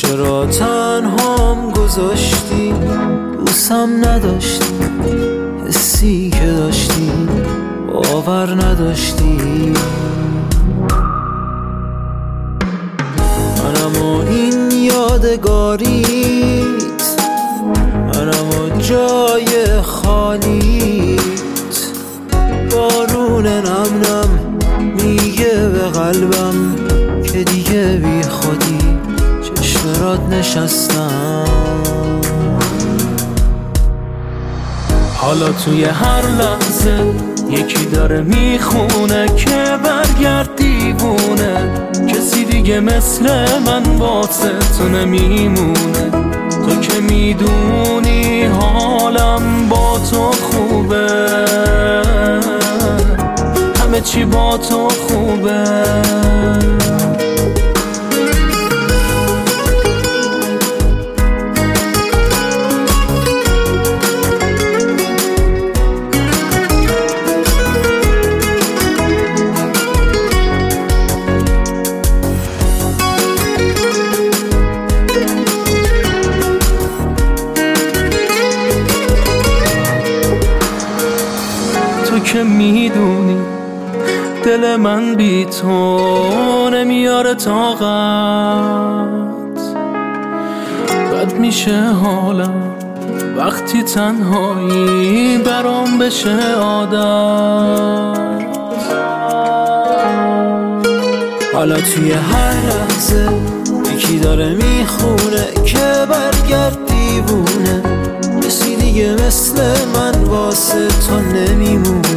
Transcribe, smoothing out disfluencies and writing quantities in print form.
چرا تنهام گذاشتی؟ دوستم نداشتی، حسی که داشتی باور نداشتی. منم و این یادگاریت، منم و جای خالیت. بارون نم نم میگه به قلبم که دیگه بی خودی چشمرات نشستم. حالا توی هر لحظه یکی داره میخونه که برگرد دیوونه. کسی دیگه مثل من واسه تو نمیمونه. تو که میدونی حالم با تو خوبه، همه چی با تو خوبه. تو که میدونی دل من بی تو نمیاره طاقت. بد میشه حالم وقتی تنهایی برام بشه عادت. حالا توی هر لحظه یکی داره میخونه که برگرد دیوونه. کسی دیگه مثل من واسه تو نمیمونه.